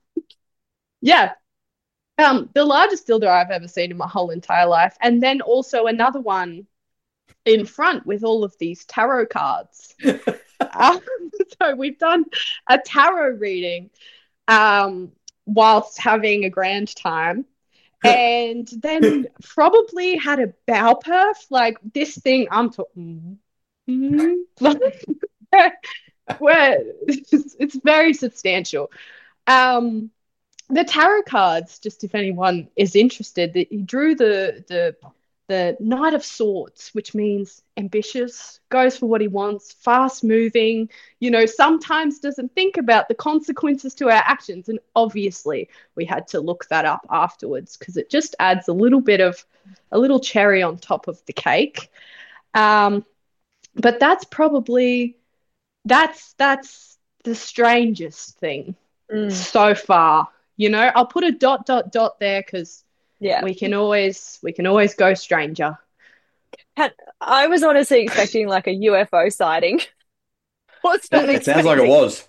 Yeah. Um, the largest dildo I've ever seen in my whole entire life. And then also another one in front with all of these tarot cards. Um, so we've done a tarot reading um, whilst having a grand time. And then probably had a bowel perf. Like this thing, I'm talking. Mm-hmm. Where it's, it's very substantial. Um, the tarot cards, just if anyone is interested, that he drew the the the Knight of Swords, which means ambitious, goes for what he wants, fast moving, you know, sometimes doesn't think about the consequences to our actions. And obviously, we had to look that up afterwards because it just adds a little bit of a little cherry on top of the cake. Um, but that's probably that's that's the strangest thing Mm, so far. You know, I'll put a dot dot dot there because yeah. we can always we can always go stranger. Had- I was honestly expecting like a U F O sighting. Was It, not it sounds like it expecting. was.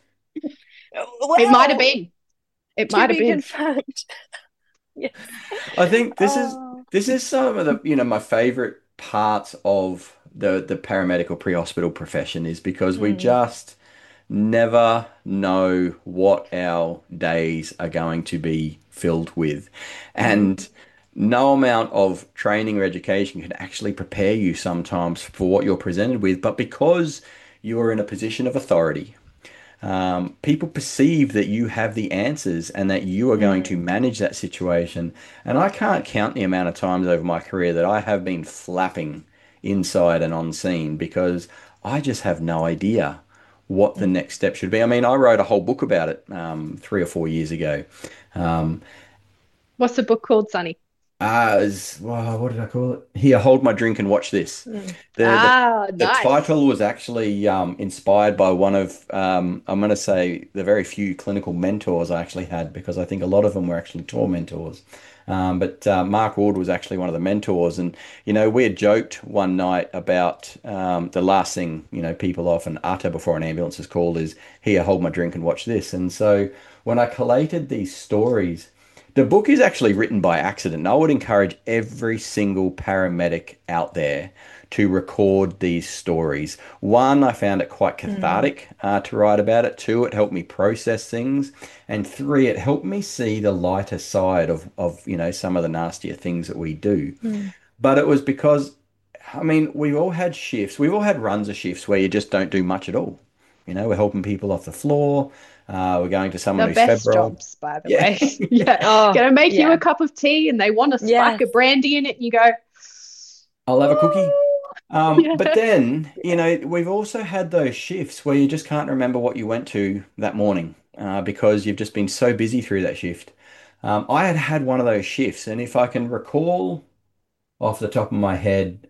It might have Well, been. It to might have be been. confirmed. Yes. I think this is Oh. this is some of the, you know, my favorite parts of the the paramedical pre-hospital profession is because we Mm, just never know what our days are going to be filled with. mm, And no amount of training or education can actually prepare you sometimes for what you're presented with. But because you are in a position of authority, um, people perceive that you have the answers and that you are going to mm. manage that situation. And I can't count the amount of times over my career that I have been flapping inside and on scene because I just have no idea what the next step should be. I mean, I wrote a whole book about it um, three or four years ago. Um, What's the book called, Sonny? as well, what did I call it? Here, hold my drink and watch this. Mm. The the Ah, the nice. title was actually um, inspired by one of um, I'm going to say the very few clinical mentors I actually had because I think a lot of them were actually tour mentors. Um, but uh, Mark Ward was actually one of the mentors, and you know we had joked one night about um, the last thing you know people often utter before an ambulance is called is here, hold my drink and watch this. And so when I collated these stories. The book is actually written by accident. I would encourage every single paramedic out there to record these stories. One, I found it quite Mm. cathartic uh, to write about it. Two, it helped me process things. And three, it helped me see the lighter side of, of, you know, some of the nastier things that we do. Mm. But it was because, I mean, we've all had shifts. We've all had runs of shifts where you just don't do much at all. You know, we're helping people off the floor. Uh, we're going to someone The who's best febrile. jobs, by the Yeah, way. Yeah. yeah. Oh, Gonna make you a yeah. cup of tea and they want a spike Yes. of brandy in it, and you go, I'll have a cookie. "Ooh." Um, Yeah. but then, you Yeah. know, we've also had those shifts where you just can't remember what you went to that morning uh, because you've just been so busy through that shift. Um, I had had one of those shifts, and if I can recall off the top of my head,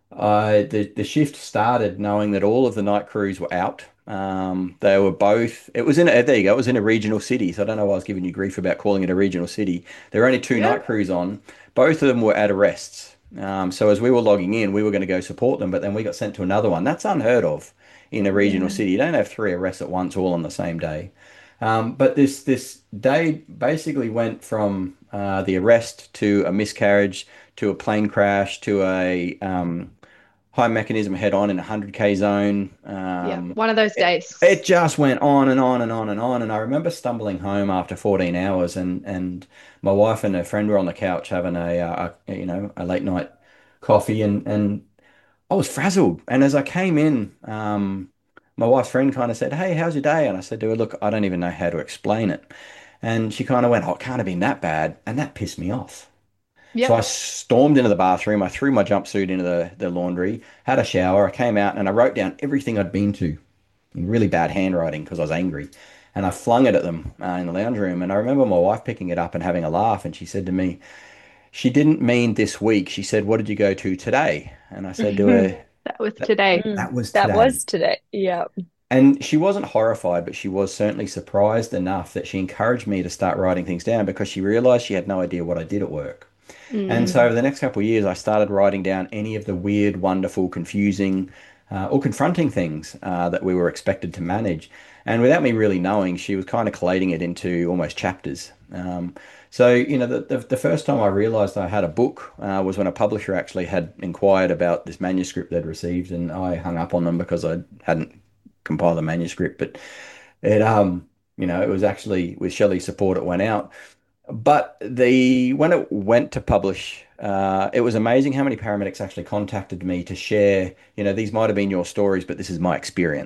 I the the shift started knowing that all of the night crews were out. Um, they were both. It was in a, there you go. It was in a regional city. So I don't know why I was giving you grief about calling it a regional city. There were only two Yeah. night crews on. Both of them were at arrests. Um, so as we were logging in, we were going to go support them, but then we got sent to another one. That's unheard of in a regional Mm. city. You don't have three arrests at once, all on the same day. Um, but this this day basically went from uh, the arrest to a miscarriage to a plane crash to a um, high mechanism head on in a one hundred k zone. Yeah. Um, One of those it, days. it just went on and on and on and on. And I remember stumbling home after fourteen hours, and and my wife and her friend were on the couch having a, uh, a you know a late night coffee, and and I was frazzled. And as I came in, um, my wife's friend kind of said, "Hey, how's your day?" And I said to her, "Look, I don't even know how to explain it." And she kind of went, "Oh, it can't have been that bad," and that pissed me off. So I Yep. stormed into the bathroom. I threw my jumpsuit into the, the laundry, had a shower. I came out and I wrote down everything I'd been to in really bad handwriting because I was angry. And I flung it at them uh, in the lounge room. And I remember my wife picking it up and having a laugh. And she said to me, she didn't mean this week. She said, "What did you go to today?" And I said to her, That was that, today. Mm. that was That today. was today. Yeah. And she wasn't horrified, but she was certainly surprised enough that she encouraged me to start writing things down because she realized she had no idea what I did at work. And so Mm. over the next couple of years, I started writing down any of the weird, wonderful, confusing, uh, or confronting things uh, that we were expected to manage. And without me really knowing, she was kind of collating it into almost chapters. Um, so, you know, the, the, the first time I realized I had a book uh, was when a publisher actually had inquired about this manuscript they'd received, and I hung up on them because I hadn't compiled a manuscript. But it, um, you know, it was actually with Shelley's support, it went out. But the when it went to publish, uh, it was amazing how many paramedics actually contacted me to share, you know, these might have been your stories, but this is my experience.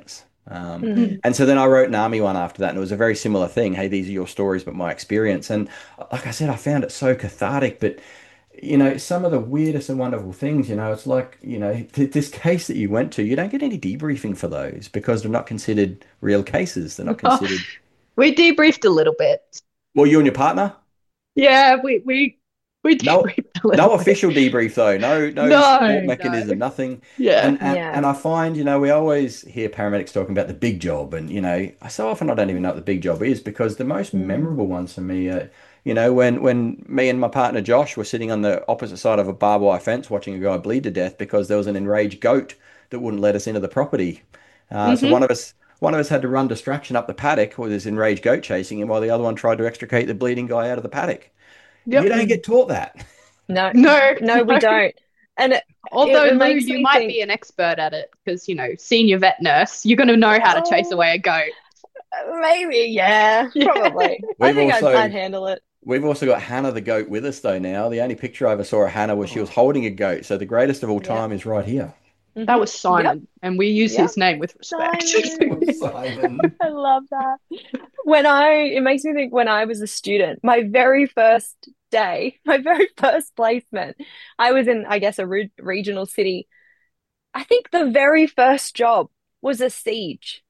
Um, Mm. Mm. and so then I wrote an army one after that, and it was a very similar thing. Hey, these are your stories, but my experience. And like I said, I found it so cathartic. But you know, some of the weirdest and wonderful things, you know, it's like, you know, th this case that you went to, you don't get any debriefing for those because they're not considered real cases. They're not Oh, considered, we debriefed a little bit. well, you and your partner. Yeah, we we we No, debriefed a little no bit. official debrief though. No, no support No, no. mechanism, nothing. Yeah. And, and Yeah. and I find, you know, we always hear paramedics talking about the big job, and you know, I so often I don't even know what the big job is because the most Mm. memorable ones for me are, you know, when when me and my partner Josh were sitting on the opposite side of a barbed wire fence watching a guy bleed to death because there was an enraged goat that wouldn't let us into the property. Uh, so one Hmm. of us. One of us had to run distraction up the paddock with this enraged goat chasing him, while the other one tried to extricate the bleeding guy out of the paddock. You Yep. don't Mm. get taught that. No, No, no, we no. don't. And it, it, Although, it Lou, makes you me might think, be an expert at it because, you know, senior vet nurse, you're going to know how to chase oh, away a goat. maybe, yeah, Yeah. probably. I We've think I'd, I'd also handle it. we've also got Hannah the goat with us though now. The only picture I ever saw of Hannah was she was Oh, holding a goat. So the greatest of all yeah. time is right here. That Hmm. was Yep. Simon, and we use Yep. his name with respect. Simon. Simon. I love that. When I, it makes me think when I was a student, my very first day, my very first placement, I was in, I guess, a re regional city. I think the very first job was a siege.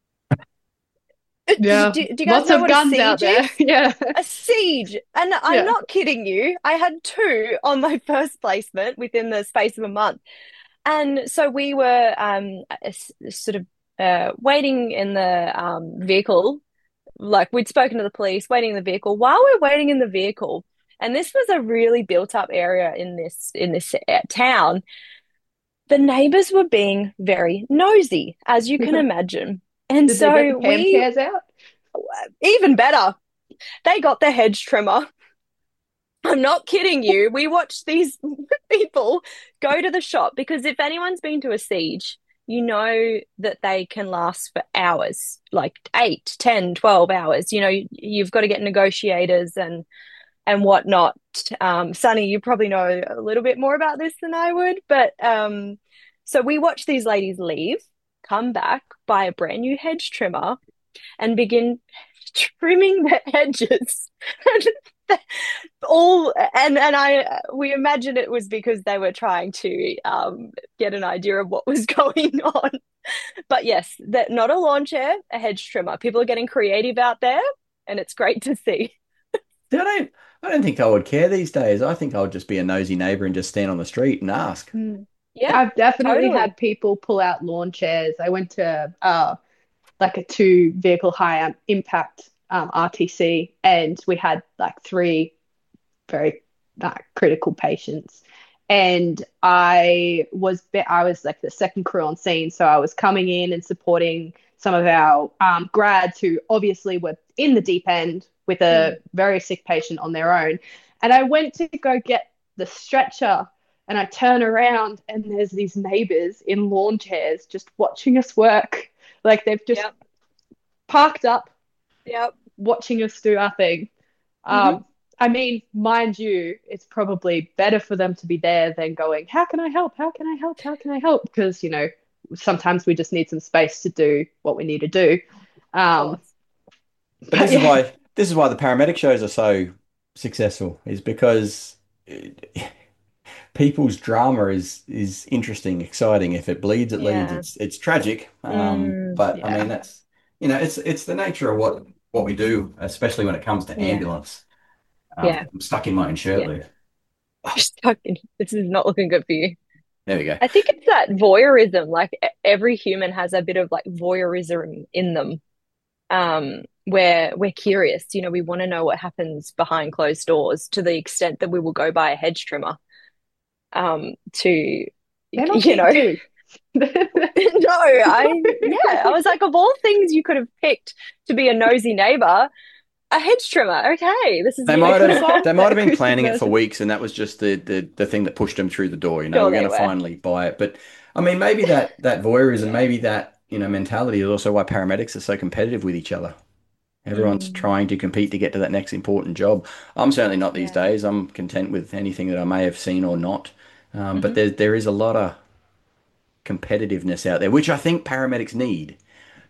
Uh, Do, Yeah. do, do you guys Lots know of what a guns out siege there. is? Yeah. A siege. And I'm Yeah. not kidding you. I had two on my first placement within the space of a month. And so we were um, s- sort of uh, waiting in the um, vehicle, like we'd spoken to the police, waiting in the vehicle. While we're waiting in the vehicle, and this was a really built up area in this in this uh, town, the neighbors were being very nosy, as you can imagine. And Did they get the so cam we, cares out? even better, they got the hedge trimmer. I'm not kidding you. We watched these people go to the shop because if anyone's been to a siege, you know that they can last for hours, like eight, ten, twelve hours. You know, you've got to get negotiators and and whatnot. Um, Sunny, you probably know a little bit more about this than I would, but um, so we watched these ladies leave, come back, buy a brand new hedge trimmer, and begin trimming the hedges. all and and I we imagine it was because they were trying to um, get an idea of what was going on. But yes, that not a lawn chair, a hedge trimmer. People are getting creative out there, and it's great to see. See, I don't I don't think I would care these days. I think I would just be a nosy neighbor and just stand on the street and ask. Mm. Yeah, I've definitely totally. had people pull out lawn chairs. I went to uh, like a two vehicle high impact um, R T C, and we had like three very uh, critical patients. And I was I was like the second crew on scene, so I was coming in and supporting some of our um, grads who obviously were in the deep end with a Mm. very sick patient on their own. And I went to go get the stretcher, and I turn around, and there's these neighbors in lawn chairs just watching us work. Like they've just Yep, parked up, yep. watching us do our thing. Hmm. Um, I mean, mind you, it's probably better for them to be there than going, how can I help? How can I help? How can I help? Because, you know, sometimes we just need some space to do what we need to do. Of Um, course. But but this is yeah, why this is why the paramedic shows are so successful, is because people's drama is is interesting, exciting. If it bleeds, it leads. Yeah. It's it's tragic. Um, Mm, but I yeah, mean that's you know it's it's the nature of what what we do, especially when it comes to yeah. ambulance. Um, Yeah. I'm stuck in my own shirt, Yeah. Lou. You're stuck in, this is not looking good for you. There we go. I think it's that voyeurism. Like e- every human has a bit of like voyeurism in them. Um, where we're curious, you know, we want to know what happens behind closed doors to the extent that we will go buy a hedge trimmer. Um, to, they're not you cheap know, too. no, I, yeah, I was like, of all things you could have picked to be a nosy neighbor, a hedge trimmer. Okay, this is They They new. might could have have gone they the might have been acoustic planning it for version. weeks, and that was just the the, the thing that pushed them through the door. You know, Sure we're going they to were. finally buy it. But I mean, maybe that that voyeurism, Yeah. maybe that you know mentality is also why paramedics are so competitive with each other. Everyone's Mm, trying to compete to get to that next important job. I'm certainly not these yeah. days. I'm content with anything that I may have seen or not. Um, but Hmm. there there is a lot of competitiveness out there, which I think paramedics need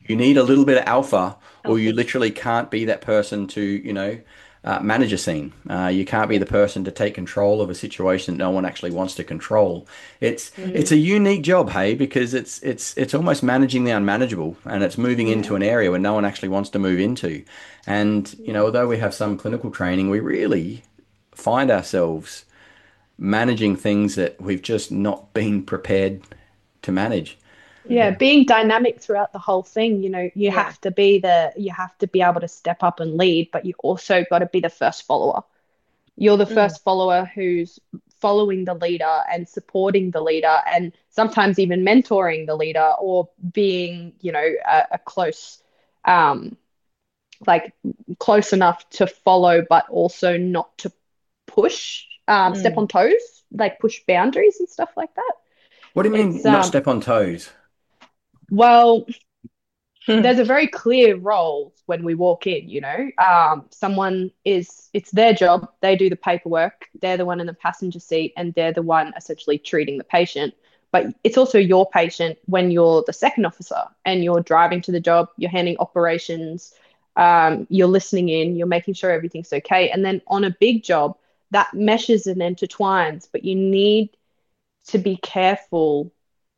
You need a little bit of alpha, or you Alpha. literally can't be that person to, you know, uh, manage a scene. Uh, you can't be Yeah. the person to take control of a situation that no one actually wants to control. It's it's Mm. a unique job, hey, because it's it's it's almost managing the unmanageable, and it's moving Yeah. into an area where no one actually wants to move into. And, you know, although we have some clinical training, we really find ourselves managing things that we've just not been prepared to manage. Yeah, Mm. being dynamic throughout the whole thing, you know, you Yeah. have to be the you have to be able to step up and lead, but you also got to be the first follower. You're the Mm. first follower who's following the leader and supporting the leader and sometimes even mentoring the leader or being, you know, a, a close um like close enough to follow but also not to push um step Mm. on toes, like push boundaries and stuff like that. What do you mean It's not um step on toes? well, Mm. there's a very clear role when we walk in, you know. Um, someone is, it's their job, they do the paperwork, they're the one in the passenger seat, and they're the one essentially treating the patient. But it's also your patient when you're the second officer and you're driving to the job, you're handling operations, um, you're listening in, you're making sure everything's okay. And then on a big job, that meshes and intertwines, but you need to be careful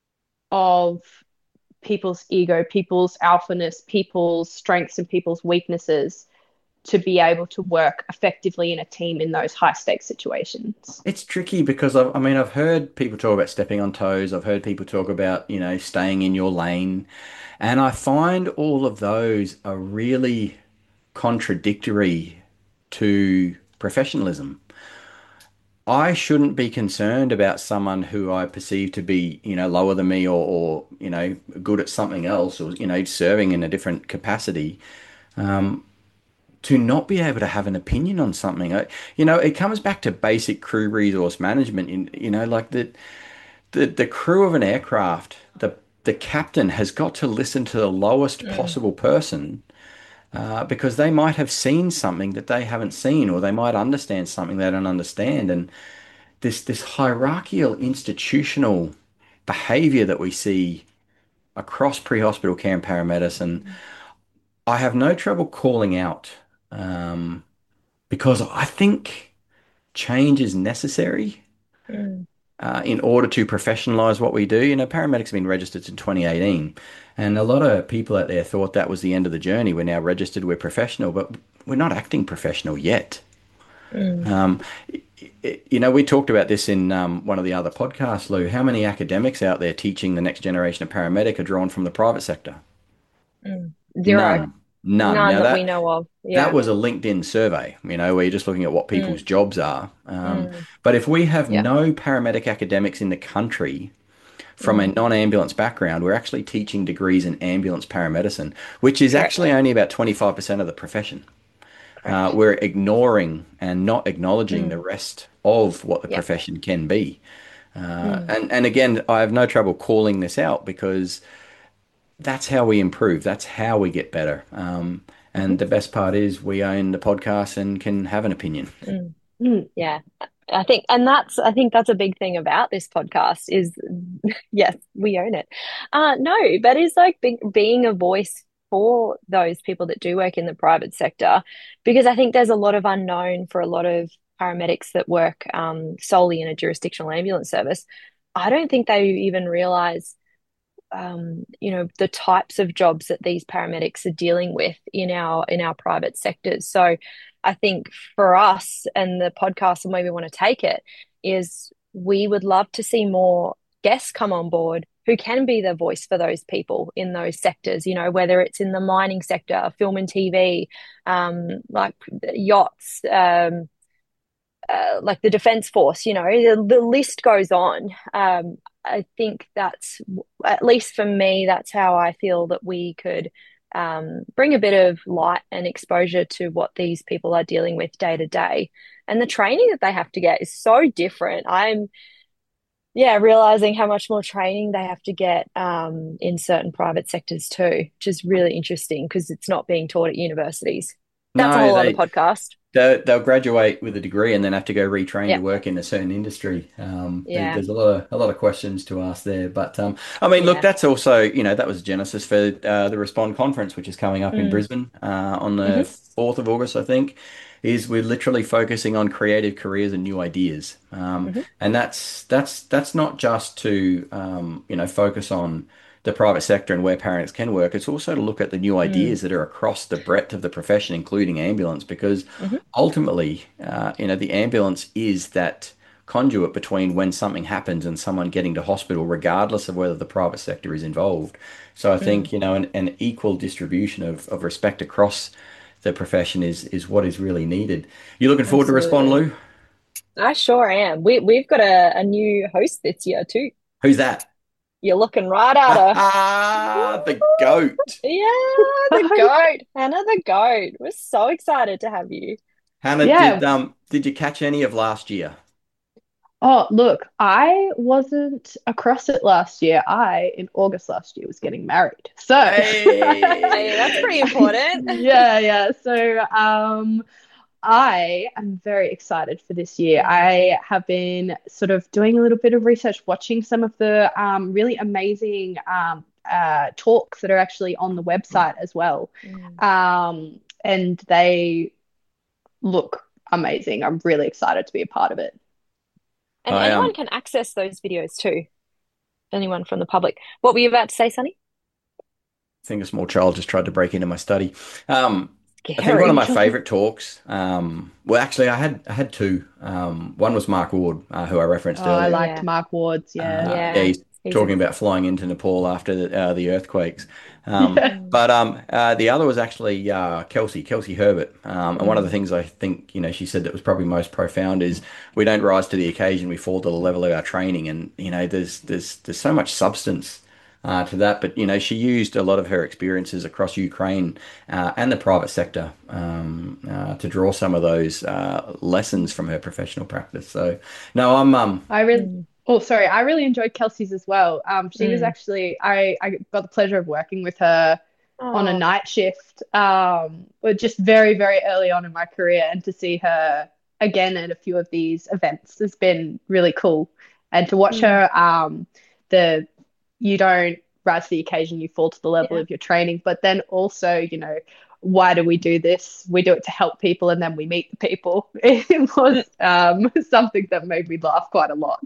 of people's ego, people's alphaness, people's strengths, and people's weaknesses to be able to work effectively in a team in those high stakes situations. It's tricky because I've, I mean, I've heard people talk about stepping on toes. I've heard people talk about, you know, staying in your lane. And I find all of those are really contradictory to professionalism. I shouldn't be concerned about someone who I perceive to be, you know, lower than me or, or, you know, good at something else or, you know, serving in a different capacity. Um, to not be able to have an opinion on something. I, you know, it comes back to basic crew resource management. In, you know, like the, the the crew of an aircraft, the the captain has got to listen to the lowest Mm. possible person uh, because they might have seen something that they haven't seen, or they might understand something they don't understand. And this this hierarchical institutional behavior that we see across pre-hospital care and paramedicine, I have no trouble calling out. Um, because I think change is necessary Mm. uh, in order to professionalize what we do. You know, paramedics have been registered since twenty eighteen, and a lot of people out there thought that was the end of the journey. We're now registered, we're professional, but we're not acting professional yet. Mm. Um, it- you know, we talked about this in um, one of the other podcasts, Lou. How many academics out there teaching the next generation of paramedic are drawn from the private sector? Mm. Zero. None. None. None Now that we that know of. that Yeah. was a LinkedIn survey, you know, where you're just looking at what people's Mm. jobs are. Um, Mm. but if we have Yeah. no paramedic academics in the country from a Mm. non-ambulance background, we're actually teaching degrees in ambulance paramedicine, which is actually Correct. only about twenty-five percent of the profession. Uh, Correct. we're ignoring and not acknowledging the Mm. rest of what the Yeah. profession can be. Uh, Mm. and, and again, I have no trouble calling this out because that's how we improve. That's how we get better. Um, and Mhm. the best part is we own the podcast and can have an opinion. Mm. Mm. Yeah. I think, and that's, I think that's a big thing about this podcast is, yes, we own it. Uh, no, that is like be being a voice for those people that do work in the private sector, because I think there's a lot of unknown for a lot of paramedics that work um, solely in a jurisdictional ambulance service. I don't think they even realize um, you know, the types of jobs that these paramedics are dealing with in our in our private sectors. So I think for us and the podcast and where we want to take it is we would love to see more guests come on board who can be the voice for those people in those sectors, you know, whether it's in the mining sector, film and T V, um, like yachts, um, uh, like the Defence Force, you know, the, the list goes on. Um, I think that's, at least for me, that's how I feel that we could um, bring a bit of light and exposure to what these people are dealing with day to day. And the training that they have to get is so different. I'm, yeah, realizing how much more training they have to get um, in certain private sectors too, which is really interesting because it's not being taught at universities. That's a No, whole other they podcast. they'll, they'll graduate with a degree and then have to go retrain to Yeah. work in a certain industry. Um, there- Yeah. there's a lot of a lot of questions to ask there. But um, I mean, look, Yeah. that's also, you know, that was Genesis for uh, the Respond conference, which is coming up in Mm. Brisbane uh, on the Hmm. fourth of August, I think. Is we're literally focusing on creative careers and new ideas. Um, Hmm. and that's that's that's not just to um, you know, focus on the private sector and where parents can work. It's also to look at the new Mm. ideas that are across the breadth of the profession, including ambulance, because Hmm. ultimately, uh, you know, the ambulance is that conduit between when something happens and someone getting to hospital, regardless of whether the private sector is involved. So I Mm. think, you know, an, an equal distribution of, of respect across the profession is is what is really needed. You looking forward to Respond, Absolutely. Lou? I sure am. We we've got a, a new host this year too. Who's that? You're looking right at her. The goat. Yeah, the goat. Hannah the goat. We're so excited to have you. Hannah, did Yeah. um did you catch any of last year? Oh, look, I wasn't across it last year. I, in August last year, was getting married. So, Hey, that's pretty Hey. important. yeah, yeah. So, um, I am very excited for this year. Mm. I have been sort of doing a little bit of research, watching some of the um, really amazing um, uh, talks that are actually on the website as well. Mm. Um, and they look amazing. I'm really excited to be a part of it. And I anyone um can access those videos too. Anyone from the public. What were you about to say, Sunny? think a small child just tried to break into my study. Um, I think one of Scary. my favorite talks, um, well, actually, I had I had two. Um, one was Mark Ward, uh, who I Oh, referenced I earlier. liked Yeah. Mark Ward's, yeah. Uh, yeah, Yeah. he's He's a talking about flying into Nepal after the, uh, the earthquakes. Um, Yeah. mm, but um, uh, the other was actually uh, Kelsey, Kelsey Herbert. Um, and one of the mm, things I think, you know, she said that was probably most profound is we don't rise to the occasion, we fall to the level of our training. And, you know, there's there's there's so much substance uh, to that. But, you know, she used a lot of her experiences across Ukraine uh, and the private sector um, uh, to draw some of those uh, lessons from her professional practice. So, no, I'm um, I really, mm, oh, sorry, I really enjoyed Kelsey's as well. Um, she was mm. actually, I, I got the pleasure of working with her on a Oh, night shift, um, but just very, very early on in my career, and to see her again at a few of these events has been really cool. And to watch mm, her, um, the you don't rise to the occasion, you fall to the level yeah. of your training, but then also, you know, why do we do this? We do it to help people, and then we meet the people. It was Mm. um, something that made me laugh quite a lot.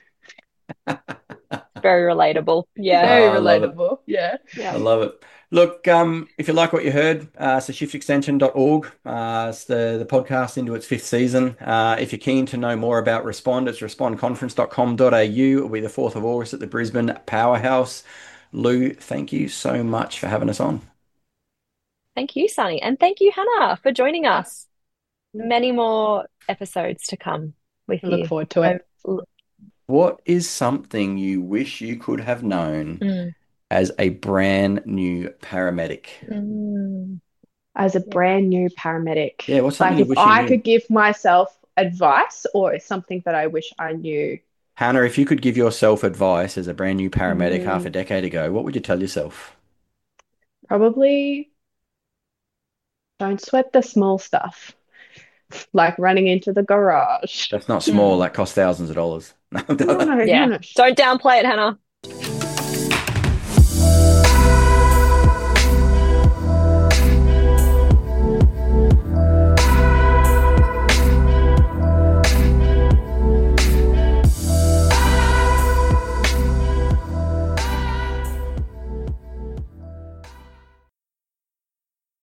Very relatable. Yeah. Very oh, I love it. relatable. Yeah. Yeah. I love it. Look, um, if you like what you heard, uh, so shift extension dot org. Uh, it's the, the podcast into its fifth season. Uh, if you're keen to know more about Respond, it's respond conference dot com dot a u. It'll be the fourth of August at the Brisbane Powerhouse. Lou, thank you so much for having us on. Thank you, Sunny. And thank you, Hannah, for joining us. Many more episodes to come with I look you. forward to I, it. What is something you wish you could have known mm, as a brand new paramedic? mm, As a yeah. brand new paramedic, Yeah, what's something like you if wish you I knew? could give myself advice or something that I wish I knew, Hannah, if you could give yourself advice as a brand new paramedic half a mm, decade ago, what would you tell yourself? probably don't sweat the small stuff, like running into the garage. That's not small. Mm, That costs thousands of dollars. No, no, no, yeah. no. Don't downplay it, Hannah.